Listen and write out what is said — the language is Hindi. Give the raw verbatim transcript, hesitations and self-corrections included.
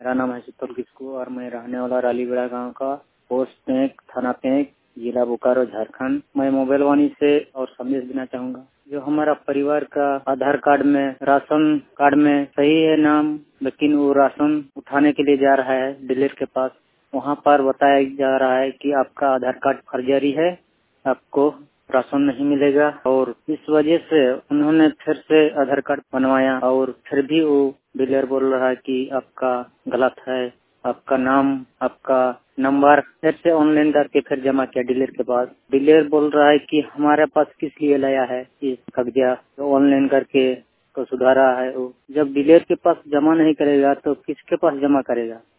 मेरा नाम है शीतल किस्कू और मैं रहने वाला रालीगढ़ा गांव का, पोस्ट पेंक, थाना पेंक, जिला बोकारो, झारखंड। मैं मोबाइल वाणी से और संदेश देना चाहूँगा। जो हमारा परिवार का आधार कार्ड में, राशन कार्ड में सही है नाम, लेकिन वो राशन उठाने के लिए जा रहा है डीलर के पास। वहाँ पर बताया जा रहा है कि आपका आधार कार्ड फर्जी है, आपको राशन नहीं मिलेगा। और इस वजह से उन्होंने फिर से आधार कार्ड बनवाया और फिर भी वो डीलर बोल रहा है कि आपका गलत है, आपका नाम, आपका नंबर फिर से ऑनलाइन करके फिर जमा किया डीलर के पास। डीलर बोल रहा है कि हमारे पास किस लिए लाया है ये कागजात, तो ऑनलाइन करके तो सुधारा है। वो जब डीलर के पास जमा नहीं करेगा तो किसके पास जमा करेगा।